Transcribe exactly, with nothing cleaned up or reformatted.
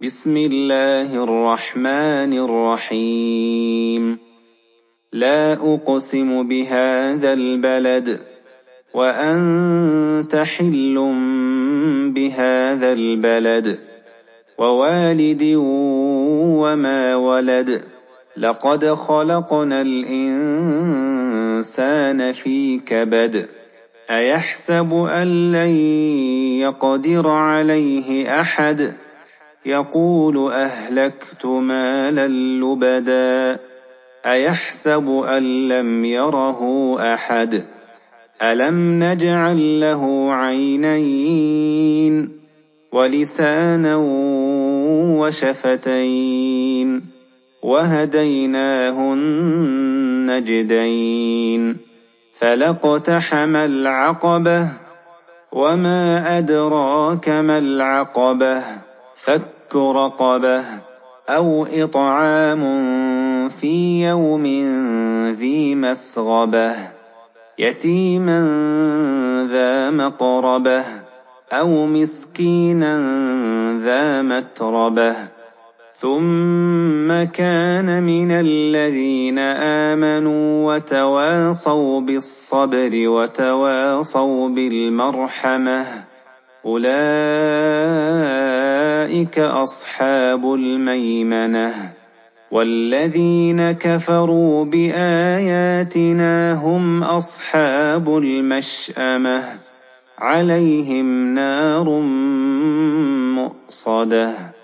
بسم الله الرحمن الرحيم لا أقسم بهذا البلد وأنت حل بهذا البلد ووالد وما ولد لقد خلقنا الإنسان في كبد أيحسب أن لن يقدر عليه أحد يقول أهلكت مالا لبدا أيحسب أن لم يره أحد ألم نجعل له عينين ولسانا وشفتين وهديناه النجدين فلاقتحم العقبة وما أدراك ما العقبة فك رقبة أو إطعام في يوم ذي مسغبة يتيما ذا مقربة أو مسكينا ذا متربة ثم كان من الذين آمنوا وتواصوا بالصبر وتواصوا بالمرحمة أولئك أصحاب الميمنة والذين كفروا بآياتنا هم أصحاب المشأمة عليهم نار مؤصدة